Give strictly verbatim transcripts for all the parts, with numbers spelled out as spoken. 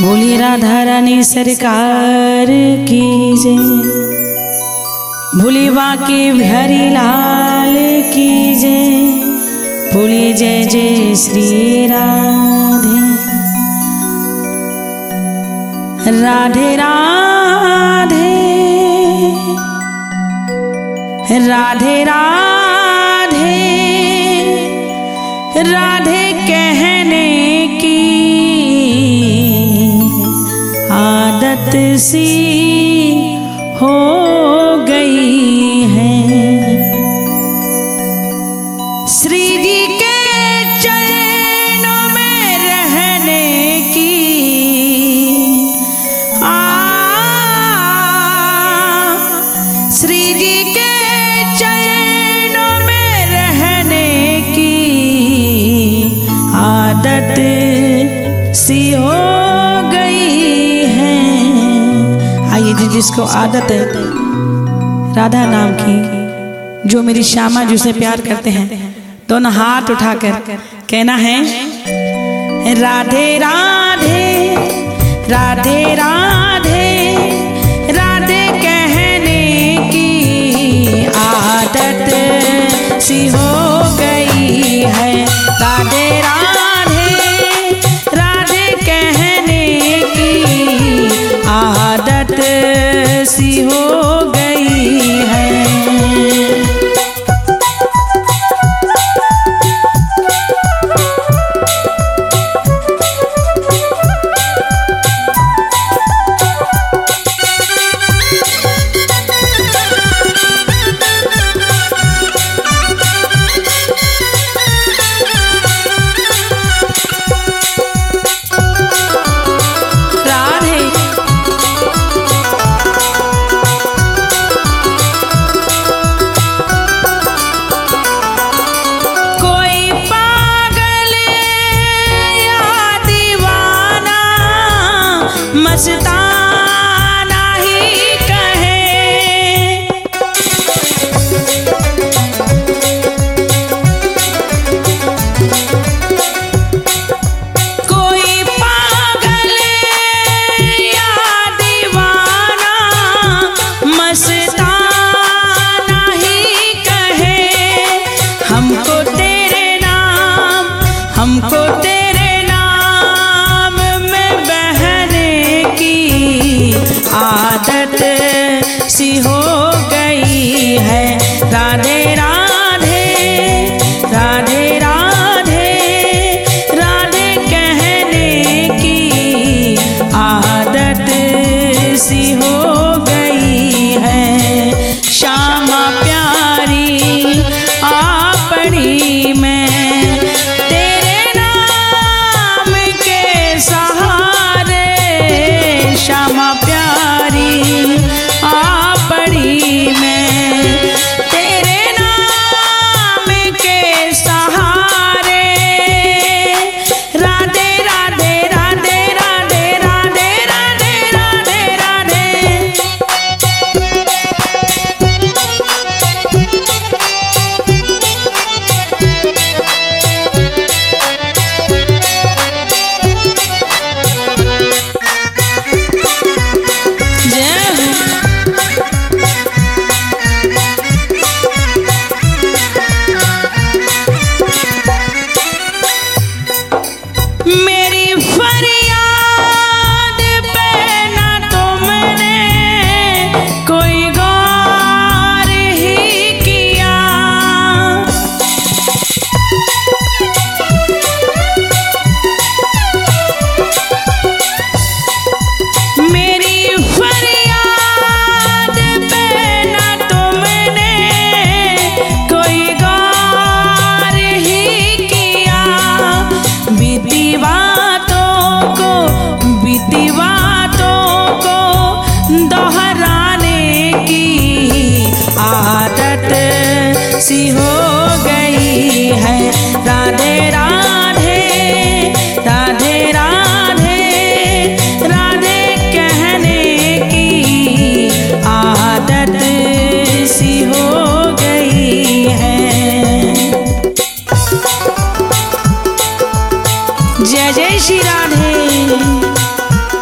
बोली राधा रानी सरकार की जय, बोली बांके बिहारी लाल की जय, बोली जय जय श्री राधे राधे राधे राधे राधे राधे कहने की आदत सी हो गई है। श्री जी के चरणों में रहने की आ श्री जी के चरणों में रहने की आदत सी हो गई है। आइए जी, जिसको आदत है राधा नाम की, जो मेरी श्यामा जिसे प्यार करते हैं, दोनों हाथ उठाकर कहना है राधे राधे राधे राधे राधे कहने की आदत सी हो गई है। राधे राधे राधे कहने की आदत सी हो गई है। मस्ताना ही कहे कोई पागल या दीवाना, मस्ताना ही कहे। हमको तेरे नाम हमको तेरे आदत सी हो गई है। राधे राधे राधे राधे राधे कहने की आदत सी हो गई है। श्यामा प्यारी आपड़ी में तेरे नाम के सहारे, श्यामा प्यारी आपड़ी में तेरे नाम के सहारे। राधे राधे राधे राधे राधे राधे राधे राधे सी हो गई है। राधे राधे राधे राधे राधे कहने की आदत सी हो गई है। जय जय श्री राधे।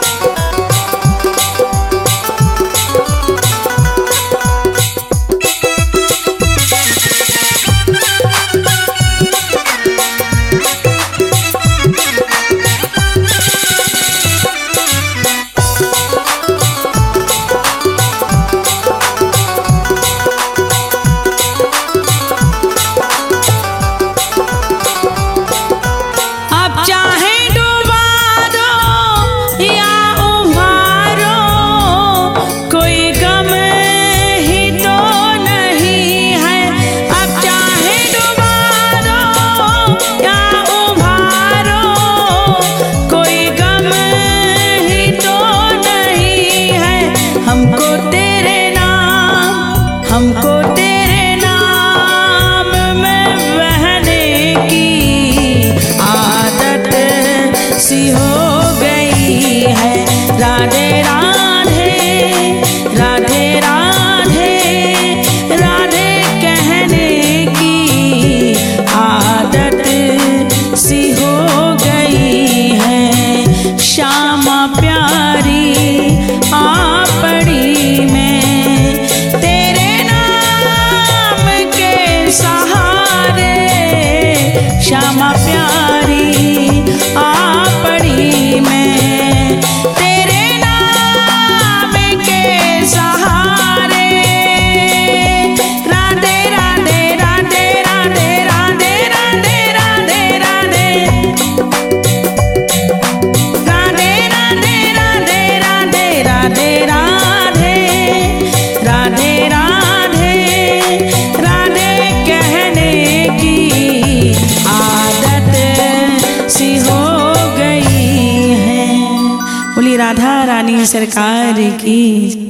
दुआरी आ पड़ी मैं, तेरे नाम के सहारे। राधे राधे राधे राधे राधे राधे राधे राधे, राधे राधे राधे राधे राधे राधे, राधे राधे राधे कहने की आदत सी हो गई है। बोली राधा रानी सरकार की।